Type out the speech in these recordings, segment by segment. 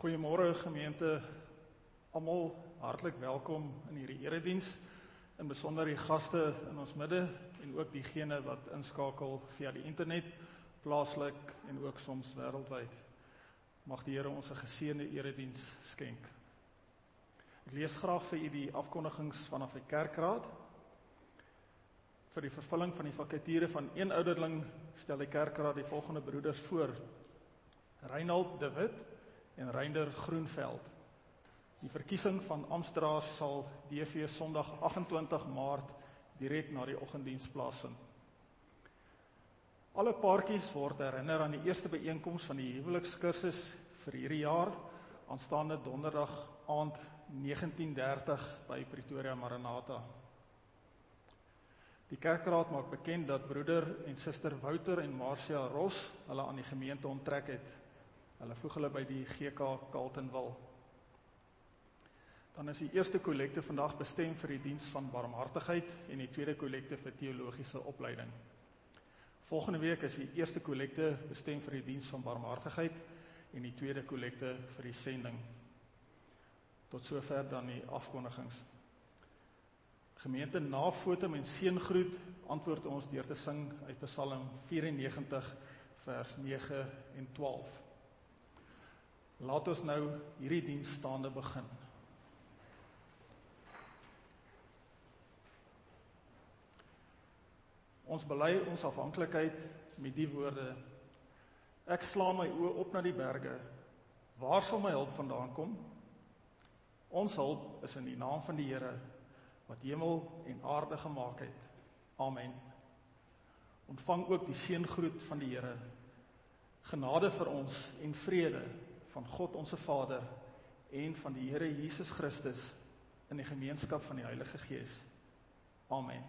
Goeiemôre gemeente, almal hartlik welkom in hierdie erediens, in besonder die gaste in ons midde en ook diegene wat inskakel via die internet, plaaslik en ook soms wêreldwyd. Mag die Here ons 'n geseënde erediens skenk. Ek lees graag vir u die afkondigings vanaf die kerkraad. Vir die vervulling van die vakature van een ouderling stel die kerkraad die volgende broeders voor: Reinald de Wit en Reinder Groenveld. Die verkiesing van amptdraers sal DV Sondag 28 Maart direk na die oggenddiens plaasvind. Alle paartjies word herinner aan die eerste byeenkoms van die huwelikskursus vir hierdie jaar, aanstaande donderdag aand 19:30 by Pretoria Maranatha. Die kerkraad maak bekend dat broeder en suster Wouter en Marcia Ross hulle aan die gemeente onttrek het. Hulle voeg hulle by die GK Carletonville. Dan is die eerste kollekte vandag bestem vir die diens van barmhartigheid en die tweede kollekte vir teologiese opleiding. Volgende week is die eerste kollekte bestem vir die diens van barmhartigheid en die tweede kollekte vir die sending. Tot sover dan die afkondigings. Gemeente, na fotum en seëngroet antwoord ons deur te sing uit Psalm 94 vers 9 en 12. Laat ons nou hierdie diens staande begin. Ons bely ons afhanklikheid met die woorde: Ek slaan my oë op na die berge. Waar sal my hulp vandaan kom? Ons hulp is in die naam van die Here, wat hemel en aarde gemaak het. Amen. Ontvang ook die seëngroet van die Here. Genade vir ons en vrede van God onsse Vader en van die Here Jesus Christus in die gemeenskap van die Heilige Gees. Amen.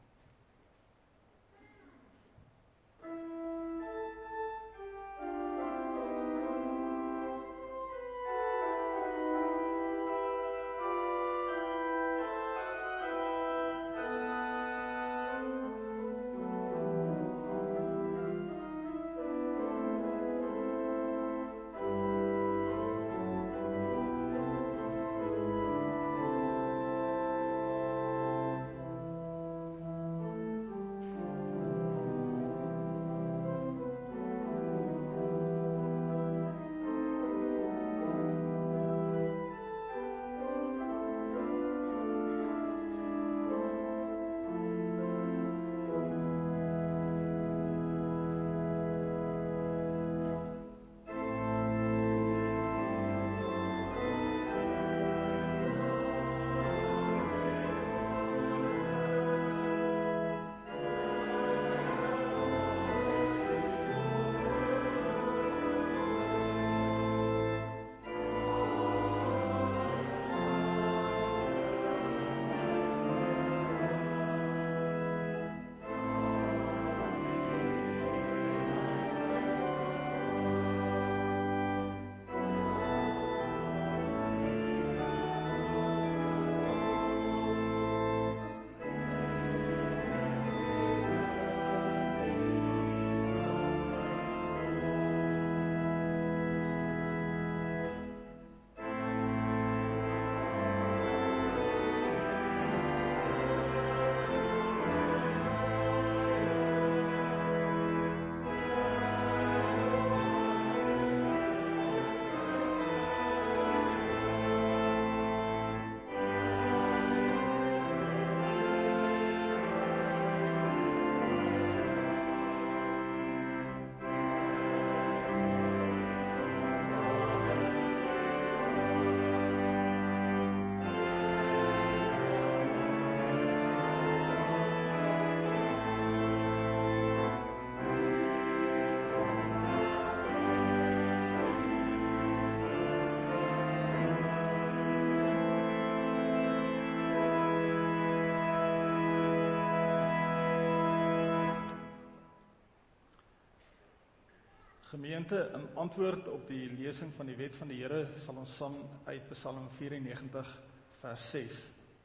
Gemeente, in antwoord op die lesing van die wet van die Here sal ons sang uit Psalm 94 vers 6.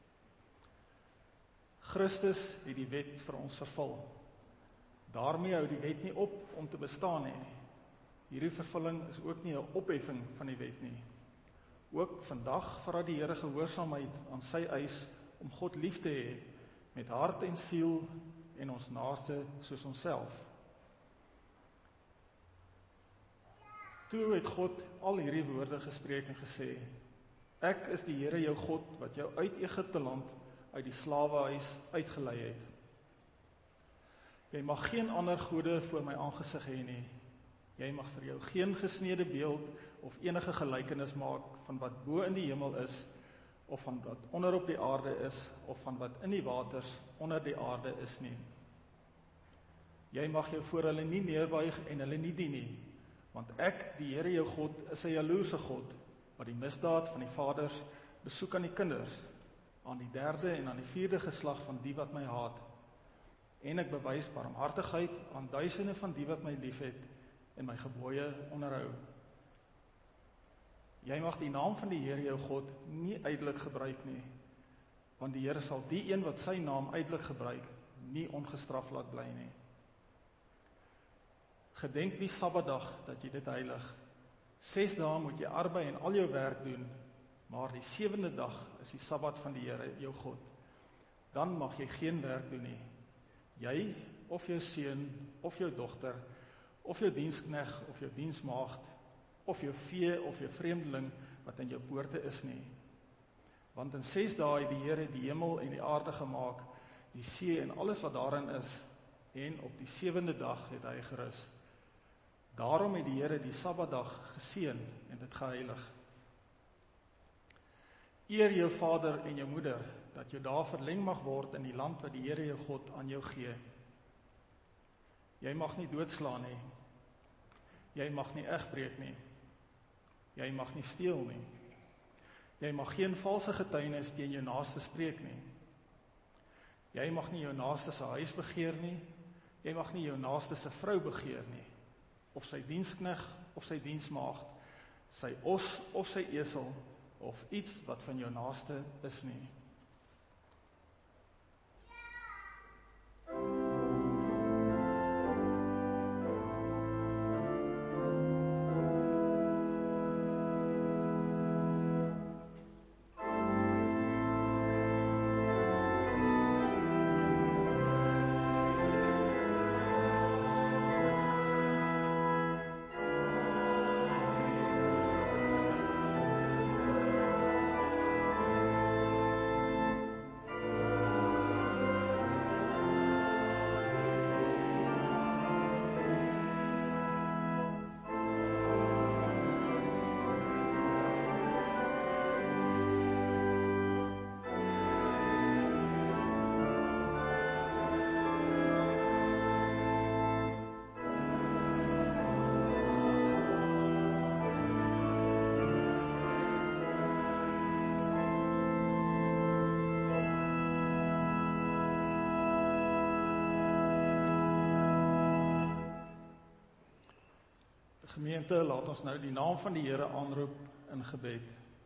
Christus het die wet vir ons vervul. Daarmee hou die wet nie op om te bestaan nie. Hierdie vervulling is ook nie 'n opheffing van die wet nie, Ook vandag vra die Here gehoorsaamheid aan sy eis om God lief te hê met hart en siel en ons naaste soos onsself. Toe het God al hierdie woorde gespreek en gesê: Ek is die Here jou God wat jou uit Egipte land uit die slawehuis uitgelei het. Jy mag geen ander gode voor my aangesig hê nie. Jy mag vir jou geen gesneede beeld of enige gelykenis maak van wat bo in die hemel is, of van wat onder op die aarde is, of van wat in die waters onder die aarde is nie. Jy mag jou voor hulle nie neerbuig en hulle nie dien nie, want ek, die Here jou God, is 'n jaloerse God, wat die misdaad van die vaders besoek aan die kinders, aan die 3de en aan die 4de geslag van die wat my haat. En ek bewys barmhartigheid aan duisende van die wat my liefhet en my gebooie onderhou. Jy mag die naam van die Here jou God nie uitelik gebruik nie, want die Here sal die een wat sy naam uitelik gebruik, nie ongestraf laat bly nie. Gedenk die Sabbatdag dat jy dit heilig. 6 dae moet jy arbei en al jou werk doen, maar die 7de dag is die Sabbat van die Here jou God. Dan mag jy geen werk doen nie. Jy, of jou seun, of jou dogter, of jou dienskneg, of jou diensmaagd, of jou vee, of jou vreemdeling, wat in jou poorte is nie. Want in 6 dae het die Here die hemel en die aarde gemaak, die see en alles wat daarin is, en op die 7de dag het hy gerus. Daarom het die Here die Sabbatdag geseën en dit geheilig. Eer jou vader en jou moeder, dat jou dae verleng mag word in die land wat die Here jou God aan jou gee. Jy mag nie doodslaan nie. Jy mag nie egbreek nie. Jy mag nie steel nie. Jy mag geen valse getuienis teen jou naaste spreek nie. Jy mag nie jou naaste se huis begeer nie. Jy mag nie jou naaste se vrou begeer nie, of sy dienskneg, of sy diensmaagd, sy os, of sy esel, of iets wat van jou naaste is nie. Gemeente, laat ons nou die naam van die Here aanroep in gebed.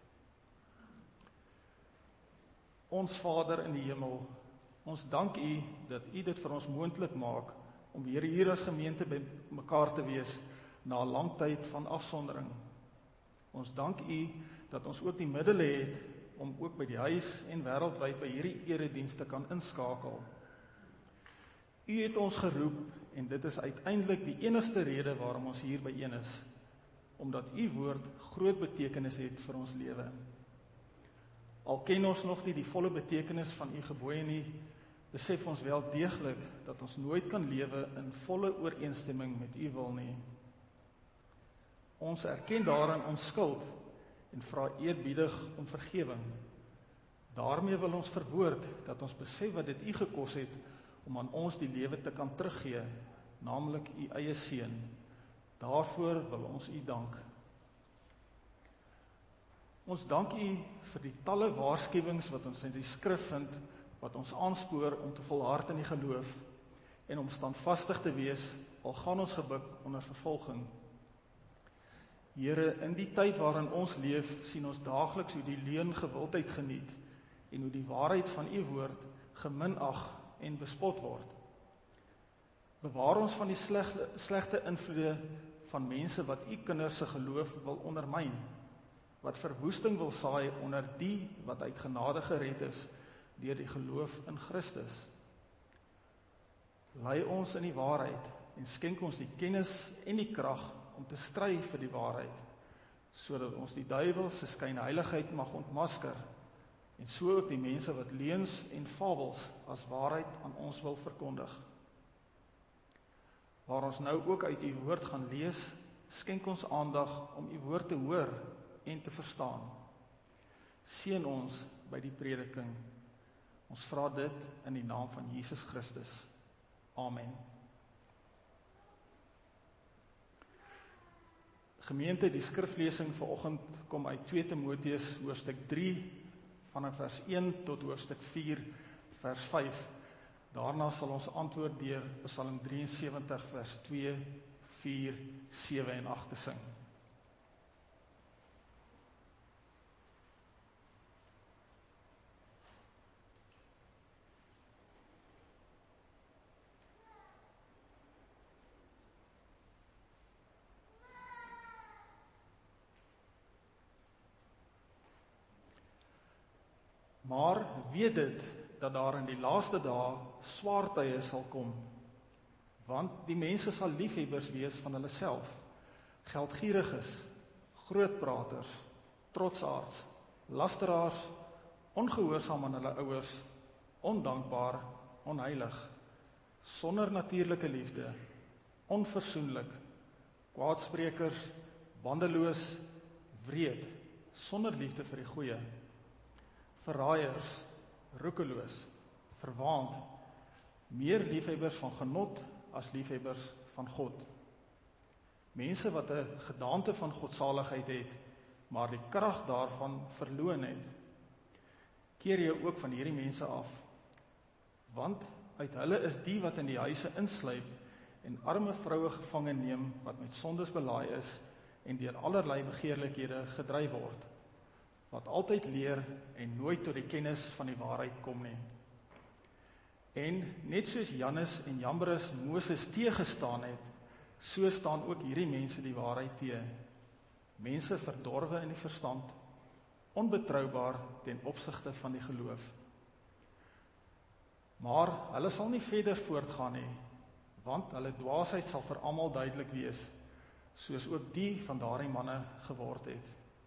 Ons Vader in die hemel, ons dank U dat U dit vir ons moontlik maak om weer hier as gemeente by mekaar te wees na 'n lang tyd van afsondering. Ons dank U dat ons ook die middele het om ook by die huis en wêreldwyd by hierdie eredienste kan inskakel. U het ons geroep en dit is uiteindelik die enigste rede waarom ons hier byeen is, omdat U woord groot betekenis het vir ons lewe. Al ken ons nog nie die volle betekenis van U gebooie nie, besef ons wel deeglik dat ons nooit kan lewe in volle ooreenstemming met U wil nie. Ons erken daarin ons skuld en vra eerbiedig om vergewing. Daarmee wil ons verwoord dat ons besef wat dit U gekos het om aan ons die lewe te kan teruggee, naamlik U eie seun. Daarvoor wil ons U dank. Ons dank U vir die talle waarskuwings wat ons in die skrif vind, wat ons aanspoor om te volhard in die geloof en om standvastig te wees, al gaan ons gebuk onder vervolging. Here, in die tyd waarin ons leef, sien ons daagliks hoe die leuen gewildheid geniet en hoe die waarheid van U woord geminag en bespot word. Bewaar ons van die slegte invloede van mense wat U kinders se geloof wil ondermyn. wat verwoesting wil saai onder die wat uit genade gered is deur die geloof in Christus. Lei ons in die waarheid en skenk ons die kennis en die krag om te stry vir die waarheid, sodat ons die duiwel se skynheiligheid mag ontmasker en so ook die mense wat leuns en fabels as waarheid aan ons wil verkondig. Waar ons nou ook uit u woord gaan lees, skenk ons aandag om u woord te hoor en te verstaan. Seën ons by die prediking. Ons vra dit in die naam van Jesus Christus. Amen. Gemeente, die skriflesing vanoggend kom uit 2 Timoteus hoofstuk 3 vanaf vers 1 tot hoofstuk 4 vers 5. Daarna sal ons antwoord deur Psalm 73 vers 2, 4, 7 en 8 te sing. Maar weet dit, dat daar in die laaste dae swaar tye sal kom, want die mense sal liefhebbers wees van hulle self, geldgieriges, grootpraters, trotsaards, lasteraars, ongehoorsaam aan hulle ouers, ondankbaar, onheilig, sonder natuurlike liefde, onversoenlik, kwaadsprekers, bandeloos, wreed, sonder liefde vir die goeie, verraaiers, roekeloos, verwaand, meer liefhebbers van genot as liefhebbers van God. Mense wat 'n gedaante van godsaligheid het, maar die krag daarvan verloon het. Keer jou ook van hierdie mense af, want uit hulle is die wat in die huise insluip en arme vroue gevange neem wat met sondes belaai is en deur allerlei begeerlikhede gedryf word, wat altyd leer en nooit tot die kennis van die waarheid kom nie. En net soos Jannes en Jambres Moses teëgestaan het, so staan ook hierdie mense die waarheid teë. Mense verdorwe in die verstand, onbetroubaar ten opsigte van die geloof. Maar hulle sal nie verder voortgaan nie, want hulle dwaasheid sal vir almal duidelik wees, soos ook die van daardie manne geword het.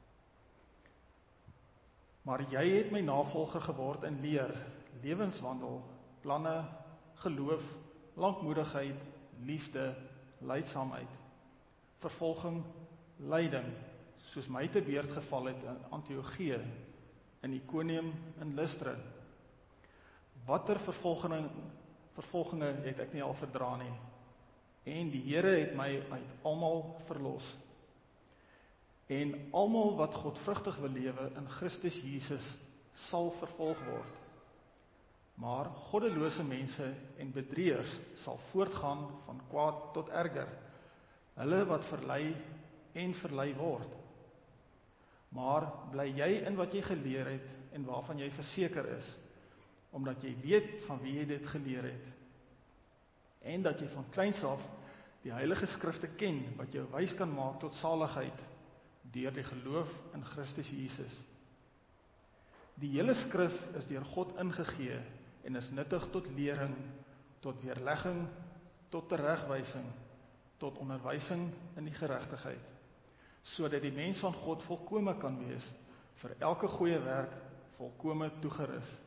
Maar jy het my navolger geword in leer, lewenswandel, planne, geloof, lankmoedigheid, liefde, lydsaamheid, vervolging, lyding, soos my te beurt geval het in Antiochië, in Iconium, in Lystra. Watter vervolginge het ek nie al verdra nie, en die Here het my uit almal verlos. En almal wat godvrugtig wil lewe in Christus Jesus sal vervolg word. Maar goddelose mense en bedrieërs sal voortgaan van kwaad tot erger, hulle wat verlei en verlei word. Maar bly jy in wat jy geleer het en waarvan jy verseker is, omdat jy weet van wie jy dit geleer het, en dat jy van kleins af die heilige skrifte ken, wat jou wys kan maak tot saligheid, deur die geloof in Christus Jesus. Die hele skrif is deur God ingegee en is nuttig tot lering, tot weerlegging, tot teregwysing, tot onderwysing in die geregtigheid, sodat die mens van God volkome kan wees, vir elke goeie werk volkome toegerus.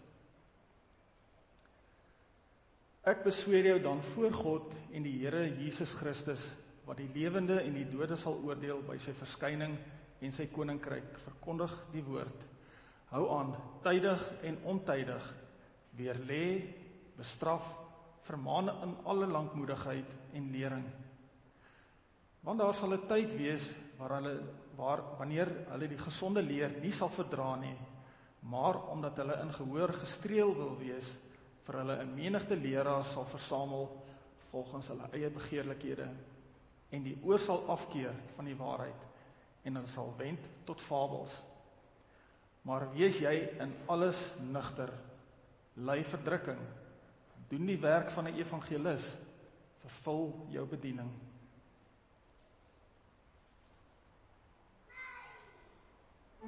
Ek besweer jou dan voor God en die Here Jesus Christus, wat die lewende en die dode sal oordeel by sy verskyning en sy koninkryk, verkondig die woord. Hou aan, tydig en ontydig, weerlê, bestraf, vermaan in alle lankmoedigheid en lering. Want daar sal 'n tyd wees wanneer hulle die gesonde leer nie sal verdra nie, maar omdat hulle in gehoor gestreel wil wees, vir hulle 'n menigte leraars sal versamel volgens hulle eie begeerlikhede, en die oor sal afkeer van die waarheid, en hulle sal wend tot fabels. Maar wees jy in alles nugter, ly verdrukking, doen die werk van 'n evangelis, vervul jou bediening.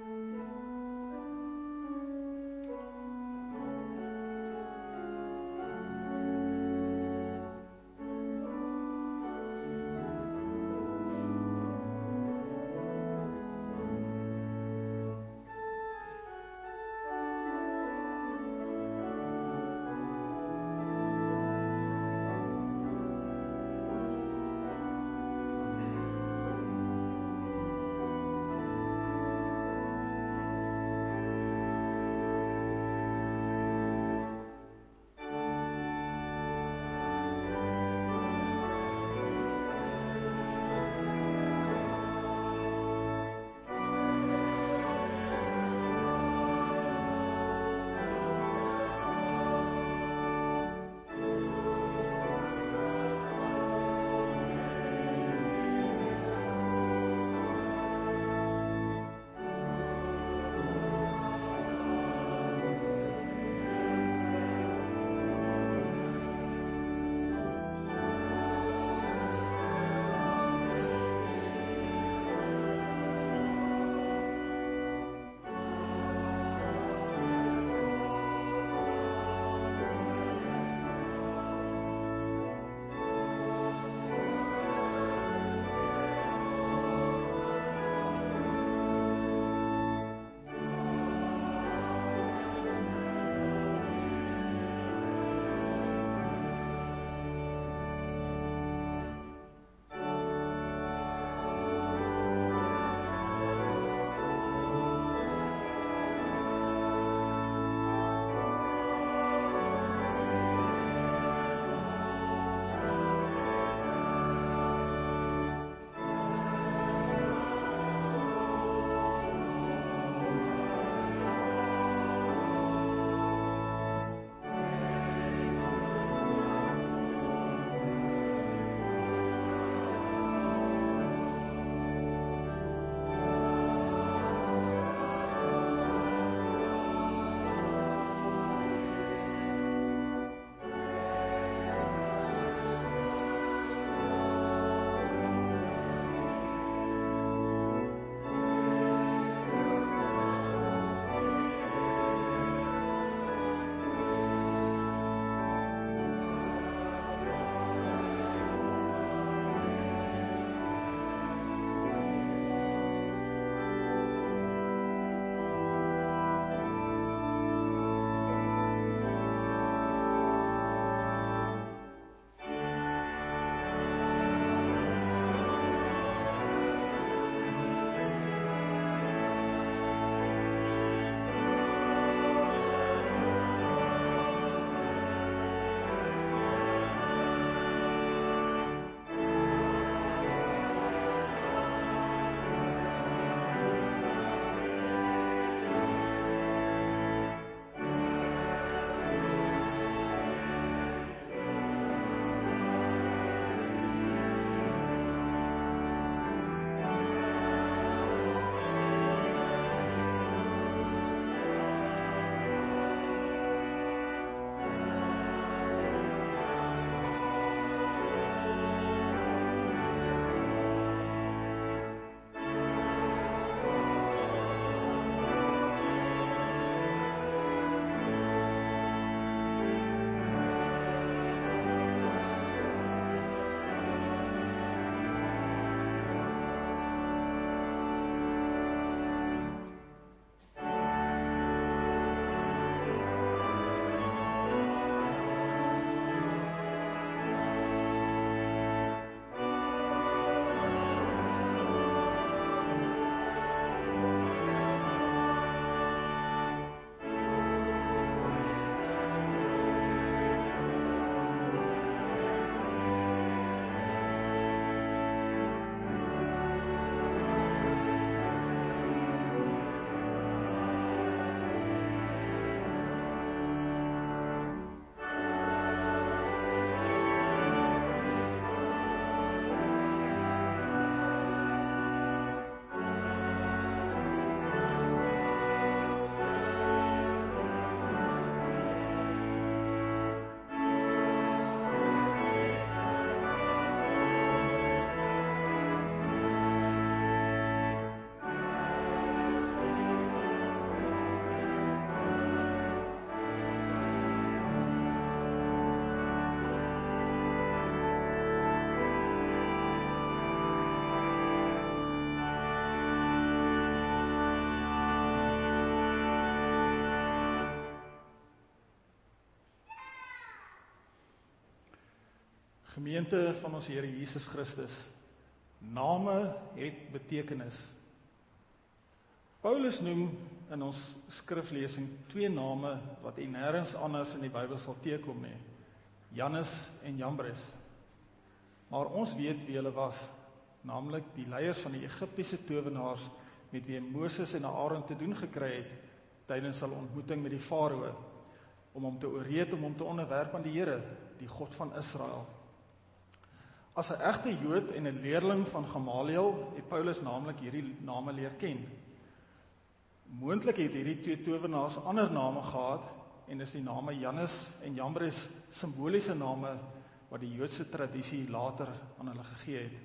Gemeente van ons Here Jesus Christus, name het betekenis. Paulus noem in ons skriflesing 2 name wat nêrens anders in die Bybel sal teekom nie, Jannes en Jambres. Maar ons weet wie hulle was, naamlik die leiers van die Egiptiese towenaars met wie Moses en Aaron te doen gekry het tydens hulle ontmoeting met die Farao, om hom te oorreed om hom te onderwerp aan die Here, die God van Israel. As 'n egte Jood en 'n leerling van Gamaliel het Paulus naamlik hierdie name leer ken. Moontlik het hierdie 2 towenaars ander name gehad en is die name Jannes en Jambres simboliese name wat die Joodse tradisie later aan hulle gegee het.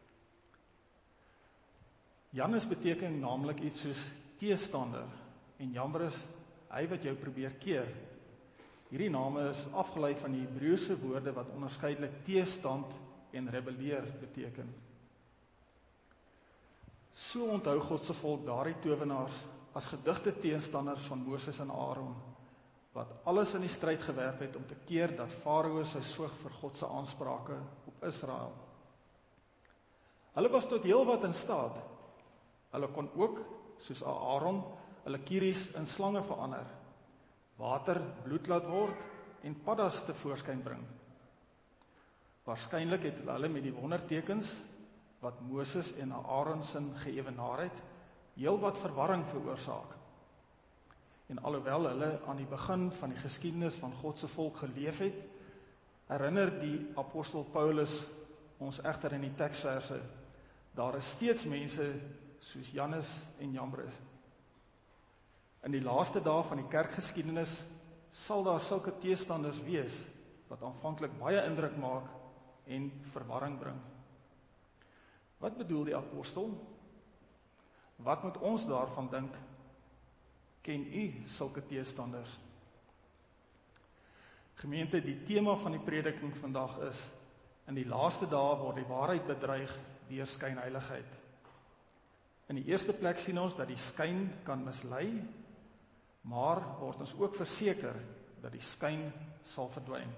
Jannes beteken naamlik iets soos teestander en Jambres, hy wat jou probeer keer. Hierdie name is afgelei van die Hebreëse woorde wat onderskeidelik teestand en rebelleer beteken. So onthou God se volk daardie towenaars as gedigte teenstanders van Moses en Aaron, wat alles in die stryd gewerp het om te keer dat Farao sy soog vir God se aansprake op Israel. Hulle was tot heel wat in staat. Hulle kon ook, soos Aaron, hulle kieries in slange verander, water bloed laat word en paddas tevoorskyn bring. Waarskynlik het hulle met die wondertekens wat Moses en Aaron sin geëwenaar het, heel wat verwarring veroorsaak. En alhoewel hulle aan die begin van die geskiedenis van God se volk geleef het, herinner die apostel Paulus ons egter in die teksverse, daar is steeds mense soos Jannes en Jambres. In die laaste dae van die kerkgeskiedenis sal daar sulke teestanders wees, wat aanvanklik baie indruk maak en verwarring bring. Wat bedoel die apostel? Wat moet ons daarvan dink? Ken u sulke teestanders? Gemeente, die tema van die prediking vandag is, in die laaste dae word die waarheid bedreig deur skynheiligheid. In die eerste plek sien ons dat die skyn kan mislei, maar word ons ook verseker dat die skyn sal verdwyn.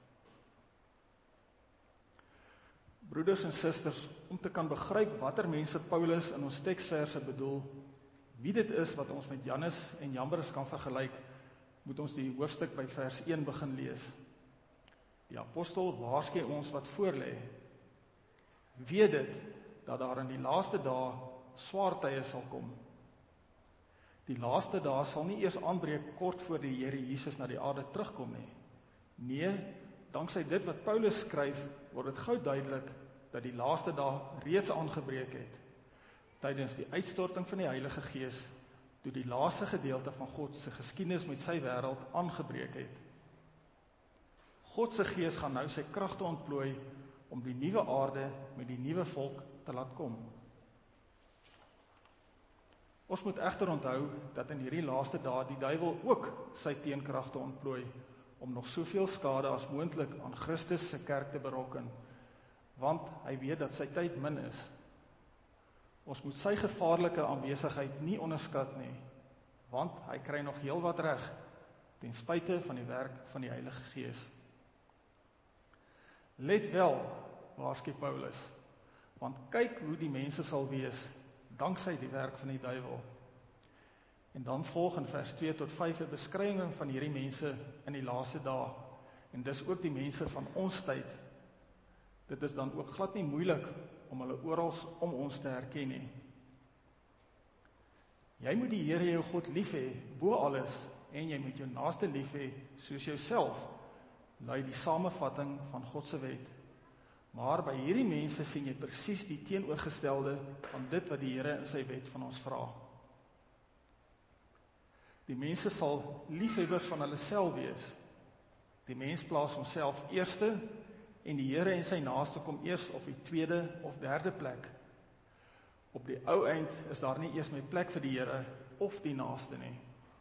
Broeders en susters, om te kan begryp watter mense Paulus in ons teksverse bedoel, wie dit is wat ons met Jannes en Jambres kan vergelyk, moet ons die hoofstuk by vers 1 begin lees. Die apostel waarsku ons wat voorlê. Weet dit, dat daar in die laaste dae swaar tye sal kom. Die laaste dae sal nie eers aanbreek kort voor die Here Jesus na die aarde terugkom nie. Nee, danksy dit wat Paulus skryf, word dit gou duidelik dat die laaste dae reeds aangebreek het, tydens die uitstorting van die Heilige Gees, toe die laaste gedeelte van God se geskiedenis met sy wêreld aangebreek het. God se Gees gaan nou sy kragte ontplooi om die nuwe aarde met die nuwe volk te laat kom. Ons moet egter onthou dat in hierdie laaste dae die duiwel ook sy teenkragte ontplooi om nog soveel skade as moontlik aan Christus se kerk te berokken, want hy weet dat sy tyd min is. Ons moet sy gevaarlike aanwesigheid nie onderskat nie, want hy kry nog heel wat reg, ten spyte van die werk van die Heilige Gees. Let wel, waarsku Paulus, want kyk hoe die mense sal wees, danksy die werk van die duiwel. En dan volg in vers 2 tot 5 'n beskrywing van hierdie mense in die laaste dae, en dis ook die mense van ons tyd. Dit is dan ook glad nie moeilik om hulle oral om ons te herken nie. Jy moet die Here jou God lief hê bo alles, en jy moet jou naaste lief hê soos jouself, lui die samevatting van God se wet. Maar by hierdie mense sien jy presies die teenoorgestelde van dit wat die Here in sy wet van ons vra. Die mense sal liefhebbers van hulle self wees. Die mens plaas homself eerste en die Here en sy naaste kom eers op die tweede of derde plek. Op die ou eind is daar nie eers meer plek vir die Here of die naaste nie.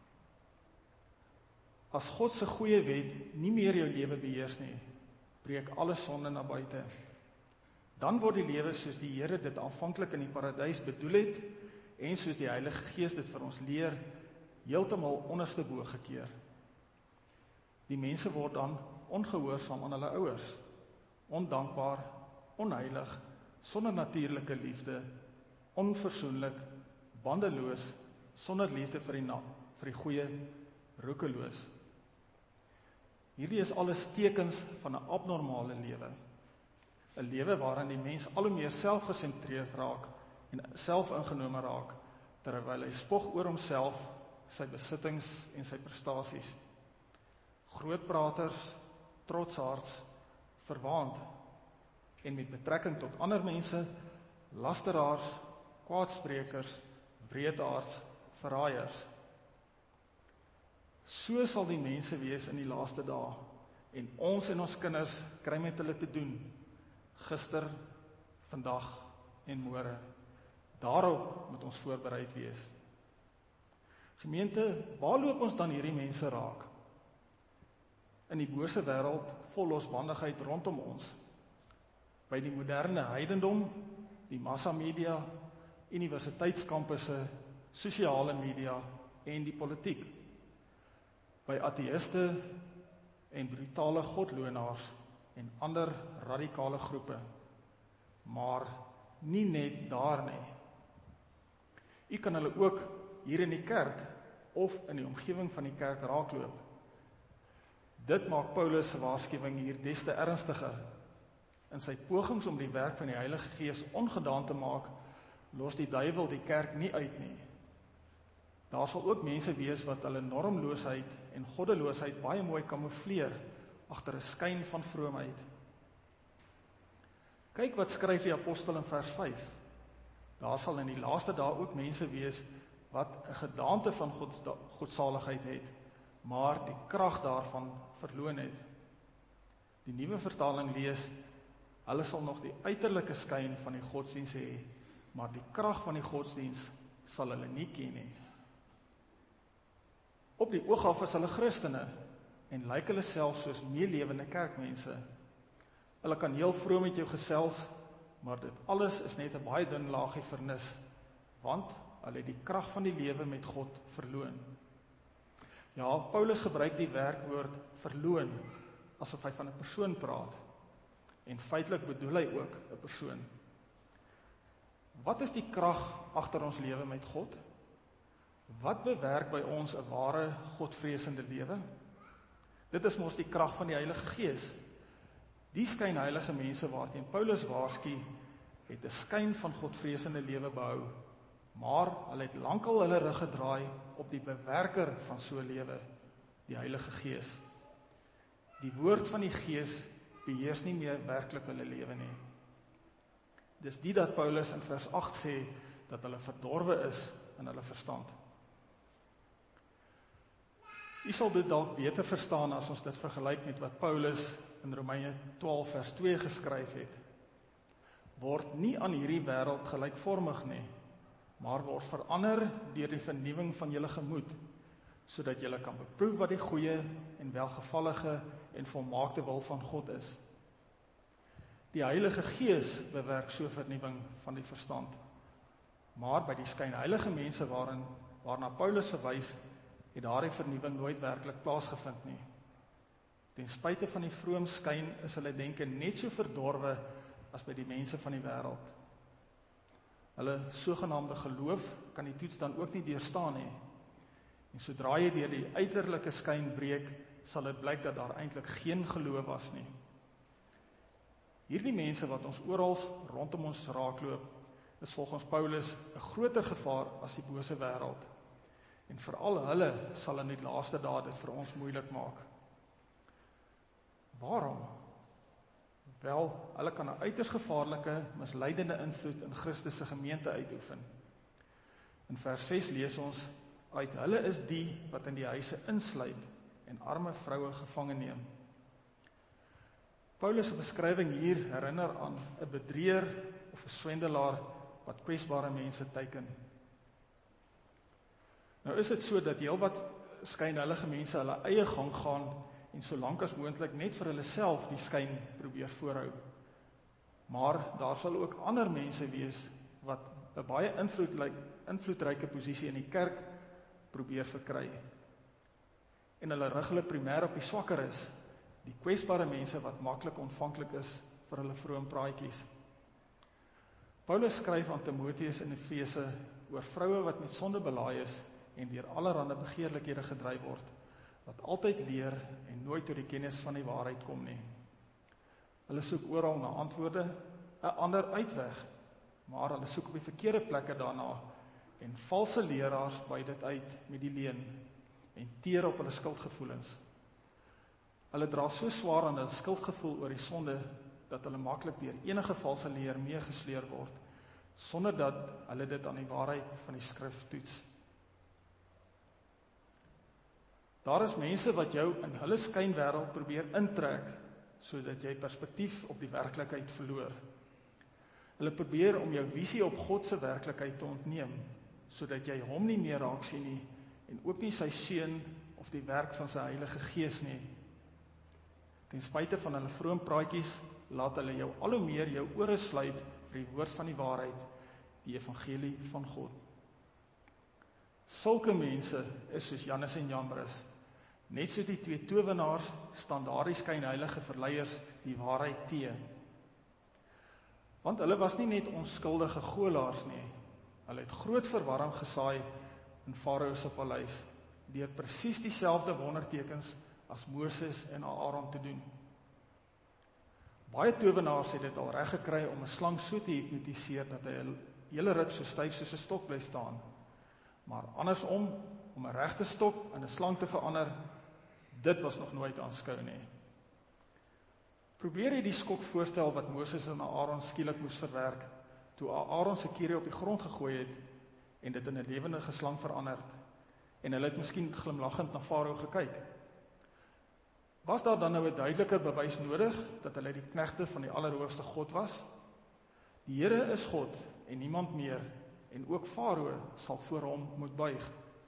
As God se goeie wet nie meer jou lewe beheers nie, breek alle sonde na buite. Dan word die lewe soos die Here dit aanvanklik in die paradys bedoel het, en soos die Heilige Gees dit vir ons leer, heeltemal onderste bo gekeer. Die mense word dan ongehoorsaam aan hulle ouers, ondankbaar, onheilig, sonder natuurlike liefde, onversoenlik, bandeloos, sonder liefde vir die goeie, roekeloos. Hierdie is alles tekens van 'n abnormale lewe. 'n Lewe waarin die mens al hoe meer selfgesentreerd raak en selfingenome raak, terwyl hy spog oor homself, sy besittings en sy prestasies. Grootpraters, trotsaards, verwaand en met betrekking tot ander mense, lasteraars, kwaadsprekers, wreedaards, verraaiers. So sal die mense wees in die laaste dae, en ons kinders kry met hulle te doen, gister, vandag en môre. Daarop moet ons voorbereid wees. Gemeente, waar loop ons dan hierdie mense raak? In die bose wêreld vol losbandigheid rondom ons, by die moderne heidendom, die massamedia, universiteitskampusse, sosiale media en die politiek, by ateïste en brutale godlonaars en ander radikale groepe, maar nie net daar nie. U kan hulle ook hier in die kerk of in die omgewing van die kerk raakloop. Dit maak Paulus se waarskuwing hier des te ernstiger. In sy pogings om die werk van die Heilige Gees ongedaan te maak, los die duiwel die kerk nie uit nie. Daar sal ook mense wees wat hulle normloosheid en goddeloosheid baie mooi kamoufleer agter 'n skyn van vroomheid. Kyk wat skryf die apostel in vers 5. Daar sal in die laaste dae ook mense wees wat 'n gedaante van godsaligheid het, maar die krag daarvan verloon het. Die nuwe vertaling lees: hulle sal nog die uiterlike skyn van die godsdiens hê, maar die krag van die godsdiens sal hulle nie ken nie. Op die oog af is hulle Christene en lyk hulle self soos meelewende kerkmense. Hulle kan heel vroom met jou gesels, maar dit alles is net 'n baie dun laagie vernis, want hulle het die krag van die lewe met God verloon. Ja, Paulus gebruik die werkwoord verloon asof hy van 'n persoon praat, en feitelik bedoel hy ook 'n persoon. Wat is die krag agter ons lewe met God? Wat bewerk by ons 'n ware godvreesende lewe? Dit is mos die krag van die Heilige Gees. Die skynheilige mense waarteen Paulus waarsku, het 'n skyn van godvreesende lewe behou, maar hulle het lankal hulle rug gedraai op die bewerker van so 'n lewe, die Heilige Gees. Die woord van die Gees beheers nie meer werklik hulle lewe nie. Dis die dat Paulus in vers 8 sê, dat hulle verdorwe is in hulle verstand. U sal dit dalk beter verstaan as ons dit vergelyk met wat Paulus in Romeine 12 vers 2 geskryf het. Word nie aan hierdie wêreld gelykvormig nie, maar word verander deur die vernuwing van julle gemoed, sodat julle kan beproef wat die goeie en welgevallige en volmaakte wil van God is. Die Heilige Gees bewerk so vernuwing van die verstand. Maar by die skynheilige mense waarna Paulus verwys, het daardie vernuwing nooit werklik plaasgevind nie. Ten spyte van die vroom skyn is hulle denke net so verdorwe as by die mense van die wêreld. Hulle sogenaamde geloof kan die toets dan ook nie deurstaan nie. En sodra jy deur die uiterlike skyn breek, sal dit blyk dat daar eintlik geen geloof was nie. Hierdie mense wat ons oral rondom ons raakloop, is volgens Paulus 'n groter gevaar as die bose wêreld. En veral hulle sal in die laaste dae dit vir ons moeilik maak. Waarom? Wel, hulle kan 'n uiters gevaarlike, misleidende invloed in Christus se gemeente uitoefen. In vers 6 lees ons: uit hulle is die wat in die huise insluip en arme vroue gevange neem. Paulus se beskrywing hier herinner aan 'n bedrieër of 'n swendelaar wat kwesbare mense teiken. Nou is dit so dat heelwat skynheilige mense hulle eie gang gaan en solank as moontlik net vir hulle self die skyn probeer voorhou. Maar daar sal ook ander mense wees wat 'n baie invloedryke posisie in die kerk probeer verkry. En hulle rig hulle primêr op die swakker is, die kwesbare mense wat maklik ontvanklik is vir hulle vroom praatjies. Paulus skryf aan Timotheus in Efese oor vroue wat met sonde belaai is en deur allerhande begeerlikhede gedryf word, wat altyd leer en nooit tot die kennis van die waarheid kom nie. Hulle soek oral na antwoorde, 'n ander uitweg, maar hulle soek op die verkeerde plekke daarna en valse leraars by dit uit met die leuen en teer op hulle skuldgevoelens. Hulle dra so swaar aan hulle skuldgevoel oor die sonde dat hulle maklik deur enige valse leer meegesleer word, sonder dat hulle dit aan die waarheid van die skrif toets. Daar is mense wat jou in hulle skynwêreld probeer intrek, sodat jy perspektief op die werklikheid verloor. Hulle probeer om jou visie op God se werklikheid te ontneem, sodat jy hom nie meer raak sien nie, en ook nie sy seun of die werk van sy Heilige Gees nie. Ten spyte van hulle vroom praatjies, laat hulle jou al hoe meer jou ore sluit vir die woord van die waarheid, die evangelie van God. Sulke mense is soos Jannes en Jambres. Net so die twee towenaars staan daardie skynheilige verleiers die waarheid teë. Want hulle was nie net onskuldige goolaars nie. Hulle het groot verwarring gesaai in Farao se paleis, deur presies dieselfde wondertekens as Moses en Aaron te doen. Baie towenaars het dit al reg gekry om 'n slang so te hipnotiseer dat hy 'n hele ruk so styf soos 'n stok bly staan. Maar andersom, om 'n regte stok in 'n slang te verander, dit was nog nooit aanskou nie. Probeer jy die skok voorstel wat Moses en Aaron skielik moes verwerk, toe Aaron se kierie op die grond gegooi het en dit in 'n lewendige slang verander het, en hulle het miskien glimlaggend na Farao gekyk. Was daar dan nou 'n duideliker bewys nodig dat hulle die knegte van die Allerhoogste God was? Die Here is God en niemand meer, en ook Farao sal voor hom moet buig.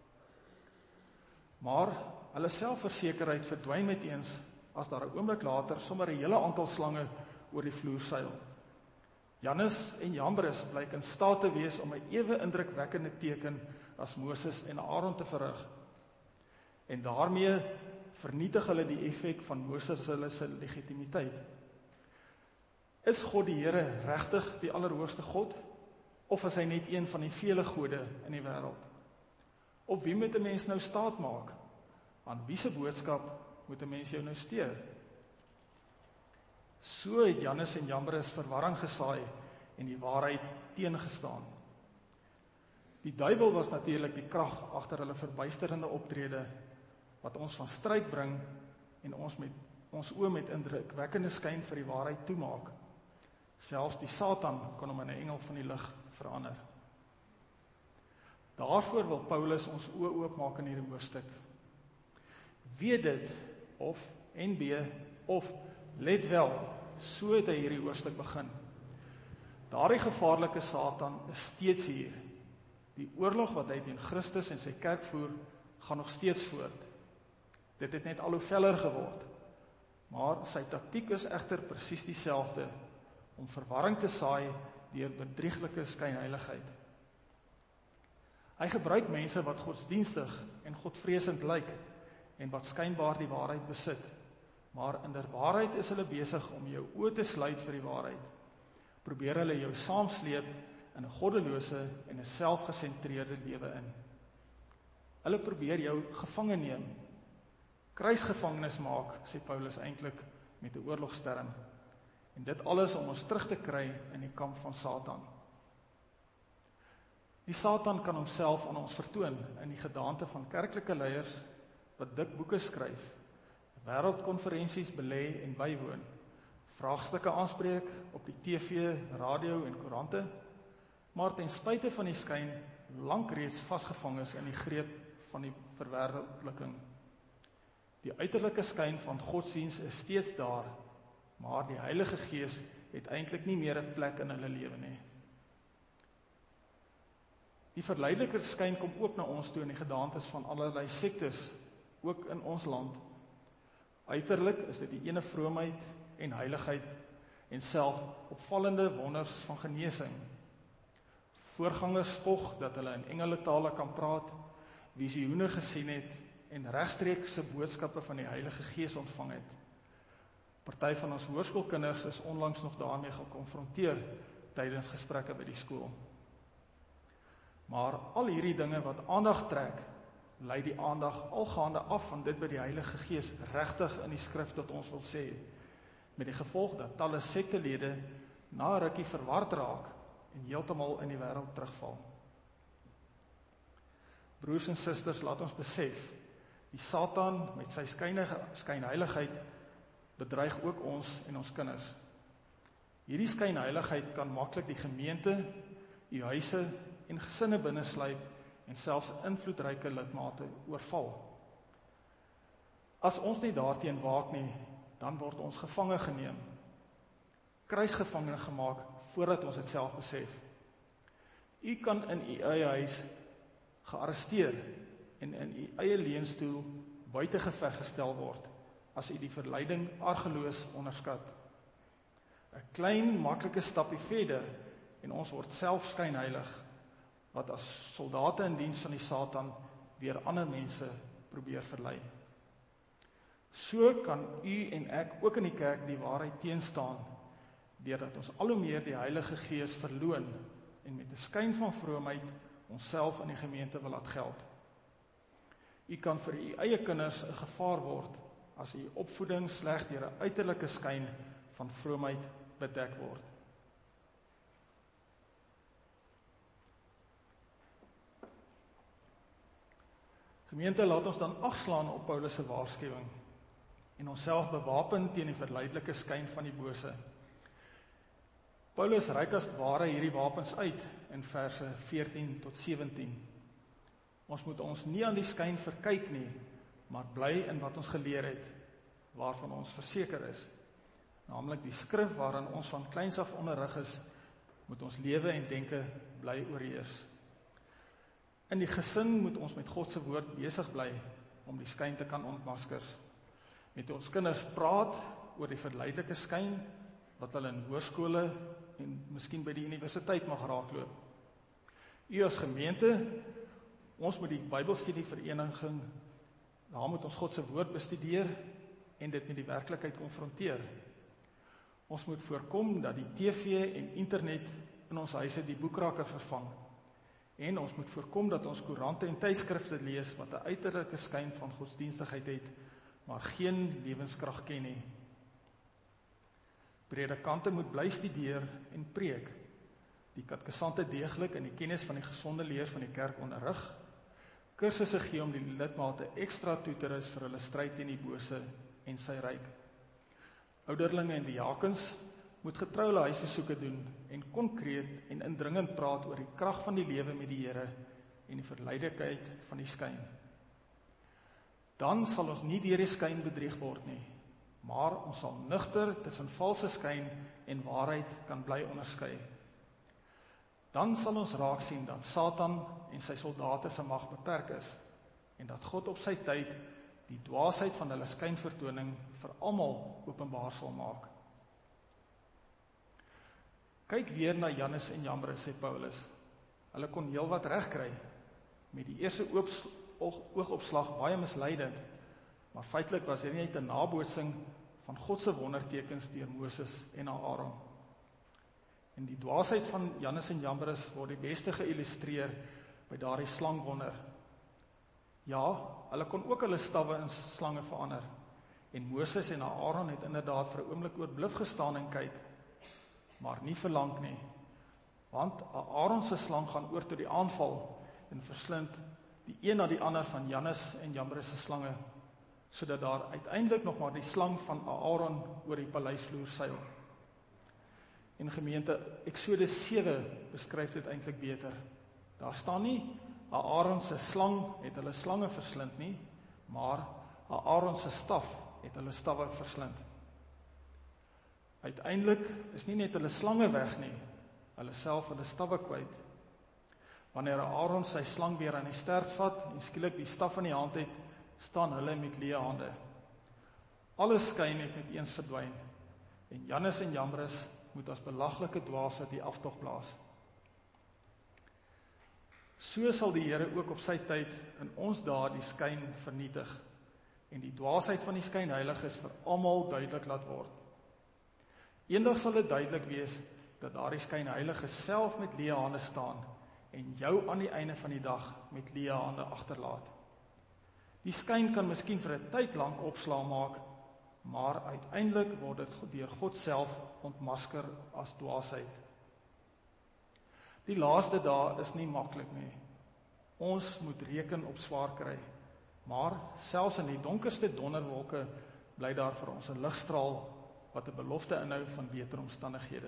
Maar hulle selfversekerheid verdwyn met eens as daar 'n oomblik later sommer 'n hele aantal slange oor die vloer seil. Jannes en Jambres blyk in staat te wees om 'n ewe indrukwekkende teken as Moses en Aaron te verrig. En daarmee vernietig hulle die effek van Moses hulle se legitimiteit. Is God die Here regtig die Allerhoogste God, of is hy net een van die vele gode in die wêreld? Op wie moet 'n mens nou staat maak? Aan wie se boodskap moet 'n mens jou nou steer? So het Jannes en Jambres verwarring gesaai en die waarheid teengestaan. Die duiwel was natuurlik die krag agter hulle verbuisterende optrede, wat ons van stryd bring en ons met ons oë met indrukwekkende skyn vir die waarheid toemaak. Selfs die Satan kan hom in 'n engel van die lig verander. Daarvoor wil Paulus ons oë oopmaak in hierdie hoofstuk. Weet dit, of NB, of let wel, so het hy hierdie hoofstuk begin. Daardie gevaarlike Satan is steeds hier. Die oorlog wat hy teen Christus en sy kerk voer, gaan nog steeds voort. Dit het net al hoe veller geword. Maar sy taktiek is egter presies dieselfde, om verwarring te saai deur bedrieglike skynheiligheid. Hy gebruik mense wat godsdienstig en godvreesend lyk en wat skynbaar die waarheid besit, maar inderwaarheid is hulle besig om jou oë te sluit vir die waarheid. Probeer hulle jou saamsleep in 'n goddelose en 'n selfgesentreerde lewe in. Hulle probeer jou gevange neem, kruisgevangenes maak, sê Paulus eintlik met 'n oorlogsterm. En dit alles om ons terug te kry in die kamp van Satan. Die Satan kan homself aan ons vertoon in die gedaante van kerklike leiers wat dik boeke skryf, wêreldkonferensies belê en bywoon, vraagstukke aanspreek op die TV, radio en koerante, maar ten spyte van die skyn lank reeds vasgevang is in die greep van die verwêreldliking. Die uiterlike skyn van godsdiens is steeds daar, maar die Heilige Gees het eintlik nie meer 'n plek in hulle lewe nie. Die verleidelike skyn kom ook na ons toe in die gedaantes van allerlei sektes, ook in ons land. Uiterlik is dit die ene vroomheid en heiligheid en self opvallende wonders van genesing. Voorgangers spog dat hulle in engeletale kan praat, visioene gesien het en regstreekse boodskappe van die Heilige Gees ontvang het. Party van ons hoërskoolkinders is onlangs nog daarmee gekonfronteer tydens gesprekke by die skool. Maar al hierdie dinge wat aandag trek, lei die aandag algaande af van dit wat die Heilige Gees regtig in die skrif tot ons wil sê, met die gevolg dat talle sektelede na 'n rukkie verward raak en heeltemal in die wêreld terugval. Broers en susters, laat ons besef, die Satan met sy skynheiligheid bedreig ook ons en ons kinders. Hierdie skynheiligheid kan maklik die gemeente, die huise en gesinne binnensluip en selfs invloedryke lidmate oorval. As ons nie daarteen waak nie, dan word ons gevange geneem, kruisgevangene gemaak voordat ons dit self besef. U kan in u eie huis gearresteer en in u eie leenstoel buite geveg gestel word as u die verleiding argeloos onderskat. 'n Klein maklike stapie verder en ons word self skynheilig, wat as soldate in diens van die Satan weer ander mense probeer verlei. So kan u en ek ook in die kerk die waarheid teenstaan, deurdat ons al hoe meer die Heilige Gees verloon en met 'n skyn van vroomheid onsself in die gemeente wil laat geld. U kan vir u eie kinders 'n gevaar word as u opvoeding slegs deur 'n uiterlike skyn van vroomheid bedek word. Gemeente, laat ons dan agslaan op Paulus se waarskuwing en onsself bewapen teen die verleidelike skyn van die bose. Paulus reik as ware hierdie wapens uit in verse 14 tot 17. Ons moet ons nie aan die skyn verkyk nie, maar bly in wat ons geleer het, waarvan ons verseker is. Naamlik die skrif waarin ons van kleins af onderrig is, moet ons lewe en denke bly oorheers. In die gesin moet ons met God se woord besig bly om die skyn te kan ontmaskers. Met ons kinders praat oor die verleidelike skyn wat hulle in hoërskole en miskien by die universiteit mag raakloop. U as gemeente, ons moet die Bybelstudievereniging, daar moet ons God se woord bestudeer en dit met die werklikheid konfronteer. Ons moet voorkom dat die TV en internet in ons huise die boekrakke vervang. En ons moet voorkom dat ons koerante en tydskrifte lees wat 'n uiterlike skyn van godsdienstigheid het, maar geen lewenskrag ken nie. Predikante moet bly studeer en preek. Die katekesante deeglik in die kennis van die gesonde leer van die kerk onderrig. Kursusse gee om die lidmate ekstra toe te rus vir hulle stryd teen die bose en sy ryk. Ouderlinge en diakens moet getrou hulle huisbesoeke doen en konkreet en indringend praat oor die krag van die lewe met die Here en die verleidelikheid van die skyn. Dan sal ons nie deur die skyn bedrieg word nie, maar ons sal nugter tussen valse skyn en waarheid kan bly onderskei. Dan sal ons raak sien dat Satan en sy soldate se mag beperk is en dat God op sy tyd die dwaasheid van hulle skynvertoning vir almal openbaar sal maak. Kyk weer na Jannes en Jambres, sê Paulus. Hulle kon heel wat reg kry, met die eerste oogopslag baie misleidend, maar feitelik was dit net 'n nabootsing van God se wondertekens deur Moses en Aaron. En die dwaasheid van Jannes en Jambres word die beste geïllustreer by daardie slangwonder. Ja, hulle kon ook hulle stawwe in slange verander. En Moses en Aaron het inderdaad vir 'n oomblik oorbluf gestaan en kyk, maar nie vir lank nie. Want Aaron se slang gaan oor tot die aanval en verslind die een na die ander van Jannes en Jambres se slange, sodat daar uiteindelik nog maar die slang van Aaron oor die paleisvloer seil. En gemeente, Eksodus 7 beskryf dit eintlik beter. Daar staan nie, Aaron se slang het hulle slange verslind nie, maar Aaron se staf het hulle stawwe verslind. Uiteindelik is nie net hulle slange weg nie, hulle self hulle stawwe kwyt. Wanneer Aaron sy slang weer aan die stert vat en skielik die staf in die hand het, staan hulle met leë hande. Alle skyn het met eens verdwyn en Jannes en Jambres moet as belaglike dwaase die aftog blaas. So sal die Here ook op sy tyd in ons dae die skyn vernietig en die dwaasheid van die skynheiliges vir almal duidelik laat word. Eendag sal dit duidelik wees dat daardie skynheilige self met leë hande staan en jou aan die einde van die dag met leë hande agterlaat. Die skyn kan miskien vir 'n tyd lank opslaam maak, maar uiteindelik word dit deur God self ontmasker as dwaasheid. Die laaste dae is nie maklik nie. Ons moet reken op swaar kry, maar selfs in die donkerste donderwolke bly daar vir ons 'n ligstraal wat 'n belofte inhou van beter omstandighede.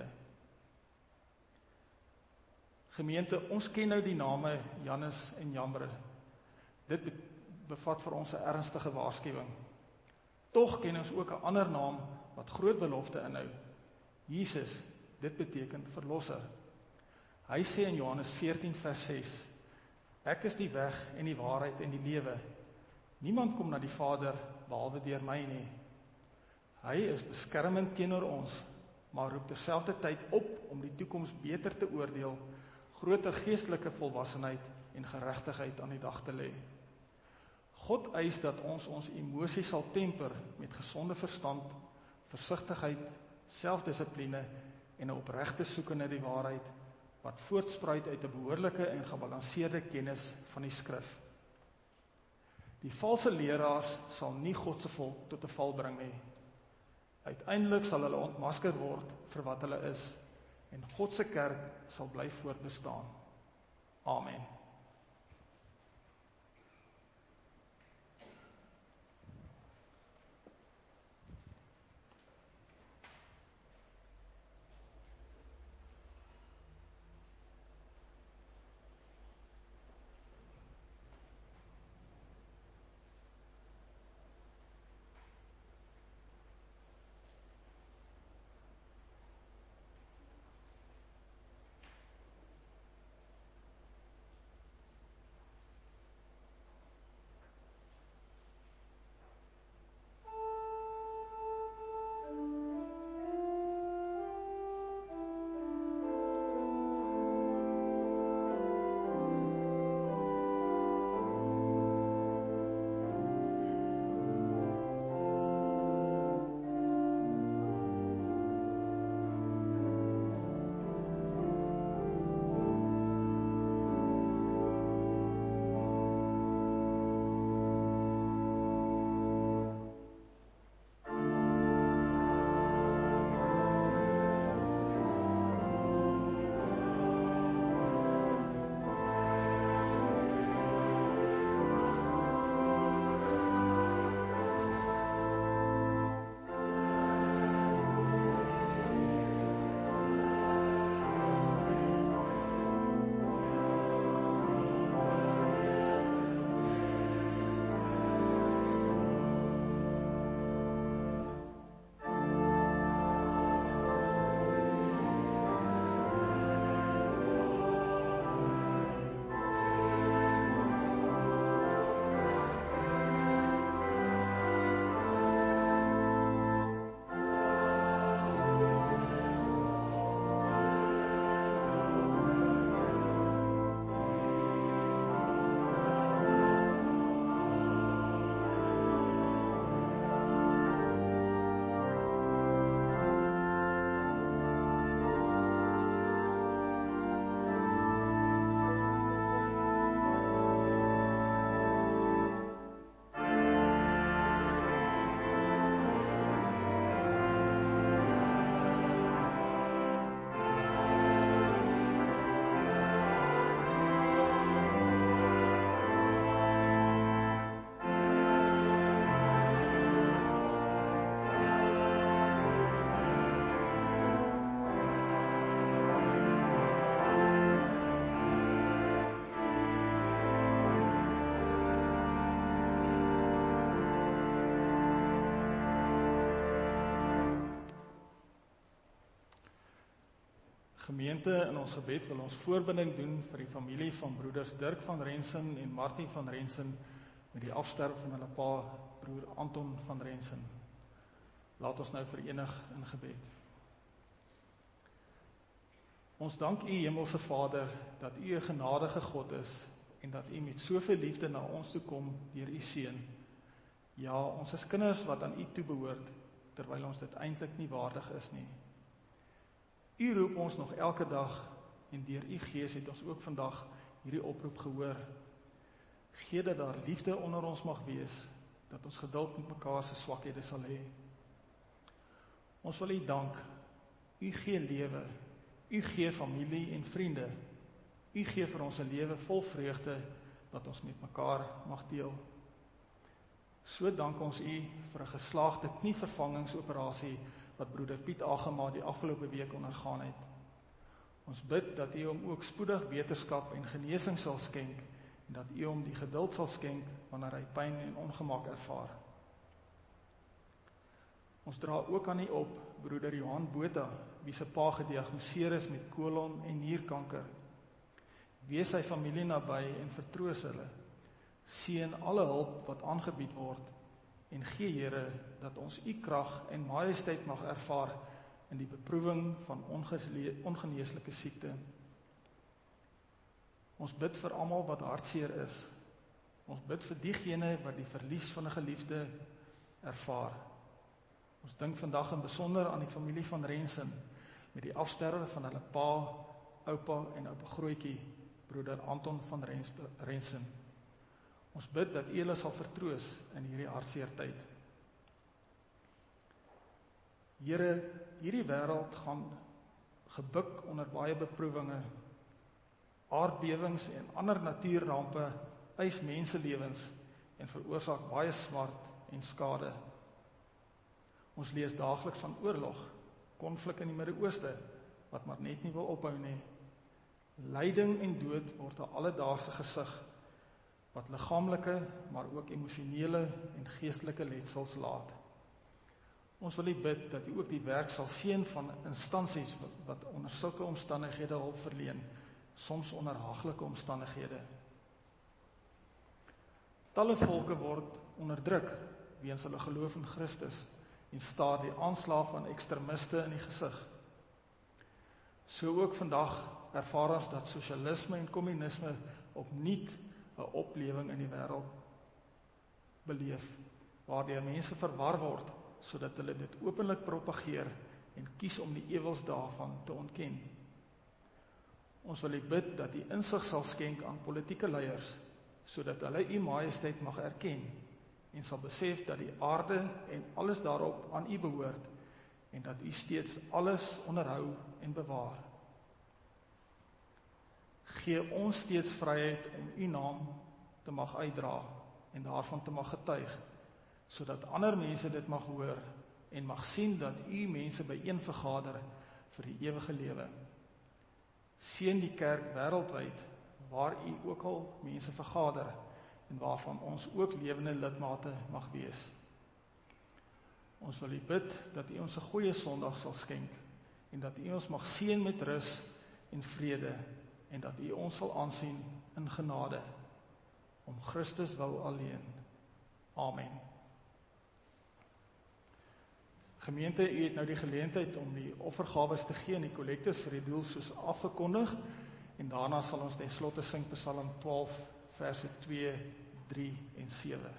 Gemeente, ons ken nou die name Jannes en Jambres. Dit bevat vir ons 'n ernstige waarskuwing. Tog ken ons ook 'n ander naam wat groot belofte inhou. Jesus, dit beteken verlosser. Hy sê in Johannes 14 vers 6, ek is die weg en die waarheid en die lewe. Niemand kom na die Vader behalwe deur my nie. Hy is beskermend teenoor ons, maar roep terselfdertyd op om die toekoms beter te oordeel, groter geestelike volwassenheid en geregtigheid aan die dag te lê. God eis dat ons emosies sal temper met gesonde verstand, versigtigheid, selfdissipline en 'n opregte soeke na die waarheid, wat voortspruit uit 'n behoorlike en gebalanseerde kennis van die skrif. Die valse leraars sal nie God se volk tot 'n val bring nie. Uiteindelik sal hulle ontmasker word vir wat hulle is, en God se kerk sal bly voortbestaan. Amen. Gemeente, in ons gebed wil ons voorbinding doen vir die familie van broeders Dirk van Rensen en Martin van Rensen met die afsterwe van hulle pa, broer Anton van Rensen. Laat ons nou verenig in gebed. Ons dank U, Hemelse Vader, dat U 'n genadige God is en dat U met soveel liefde na ons toe kom deur U Seun. Ja, ons is kinders wat aan U toebehoort, terwyl ons dit eintlik nie waardig is nie. U roep ons nog elke dag, en deur U Gees het ons ook vandag hierdie oproep gehoor. Gee dat daar liefde onder ons mag wees, dat ons geduld met mekaar se swakhede sal hê. Ons wil U dank. U gee lewe, U gee familie en vriende. U gee vir ons 'n lewe vol vreugde, wat ons met mekaar mag deel. So dank ons U vir 'n geslaagde knievervangingsoperasie wat broeder Piet Agema die afgelope week ondergaan het. Ons bid dat U hom ook spoedig beterskap en genesing sal skenk en dat U hom die geduld sal skenk wanneer hy pyn en ongemak ervaar. Ons dra ook aan U op broeder Johan Botha, wie se pa gediagnoseer is met kolon- en nierkanker. Wees sy familie naby en vertroos hulle. Seën alle hulp wat aangebied word en gee Here dat ons U krag en majesteit mag ervaar in die beproewing van ongeneeslike siekte. Ons bid vir almal wat hartseer is. Ons bid vir diegene wat die verlies van 'n geliefde ervaar. Ons dink vandag in besonder aan die familie van Rensen met die afsterwe van hulle pa, oupa en oupa grootjie, broeder Anton van Rensen. Ons bid dat U hulle sal vertroos in hierdie hartseer tyd. Here, hierdie wêreld gaan gebuk onder baie beproewinge. Aardbewings en ander natuurrampe eis menselewens en veroorsaak baie smart en skade. Ons lees daagliks van oorlog, konflik in die Midde-Ooste, wat maar net nie wil ophou nie. Lyding en dood word 'n alledaagse gesig, wat liggaamlike, maar ook emosionele en geestelike letsels laat. Ons wil U bid dat U ook die werk sal seën van instansies wat onder sulke omstandighede hulp verleen, soms onder haglike omstandighede. Talle volke word onderdruk weens hulle geloof in Christus en staar die aanslag van ekstremiste in die gesig. So ook vandag ervaar ons dat sosialisme en kommunisme opnuut 'n oplewing in die wêreld beleef, waardeur mense verwar word, sodat hulle dit openlik propageer en kies om die ewels daarvan te ontken. Ons wil U bid dat U insig sal skenk aan politieke leiers, sodat hulle U majesteit mag erken en sal besef dat die aarde en alles daarop aan U behoort en dat U steeds alles onderhou en bewaar. Gee ons steeds vryheid om U naam te mag uitdra en daarvan te mag getuig, sodat ander mense dit mag hoor en mag sien dat U mense byeen vergader vir die ewige lewe. Seën die kerk wêreldwyd, waar U ook al mense vergader en waarvan ons ook lewende lidmate mag wees. Ons wil U bid dat U ons 'n goeie Sondag sal skenk en dat U ons mag seën met rus en vrede en dat U ons sal aansien in genade, om Christus wil alleen. Amen. Gemeente, U het nou die geleentheid om die offergawes te gee en die kollektes vir die doel soos afgekondig, en daarna sal ons ten slotte sing Psalm 12 verse 2, 3 en 7.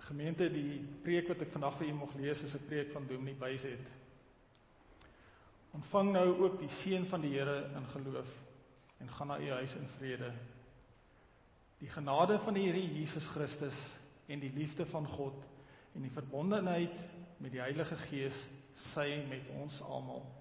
Gemeente, die preek wat ek vandag vir u mag lees, is 'n preek van Dominee Byzet. Ontvang nou ook die seën van die Here in geloof en gaan na u huis in vrede. Die genade van die Here Jesus Christus en die liefde van God en die verbondenheid met die Heilige Gees sy met ons almal.